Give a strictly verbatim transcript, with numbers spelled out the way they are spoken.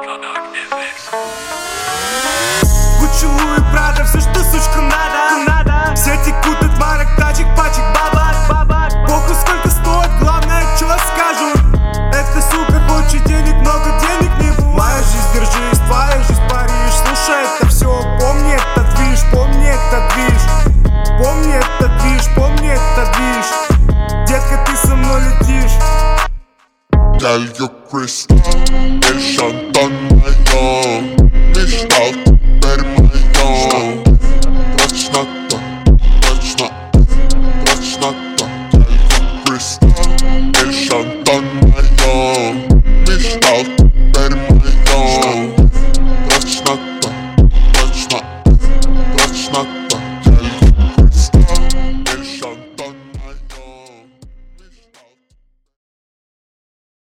Гуччи, Луи, Прада, все, что сучкам надо. Все текут от марок, тачек, пачек, бабак. Похуй сколько стоит, главное, чё скажут. Эта сука хочет денег, много денег не бывает. Моя жизнь, держись, твоя жизнь, Париж. Слушай это все, помни этот движ, помни этот движ. Помни этот движ, помни этот движ. Детка, ты со мной летишь. Girl, you're Chris.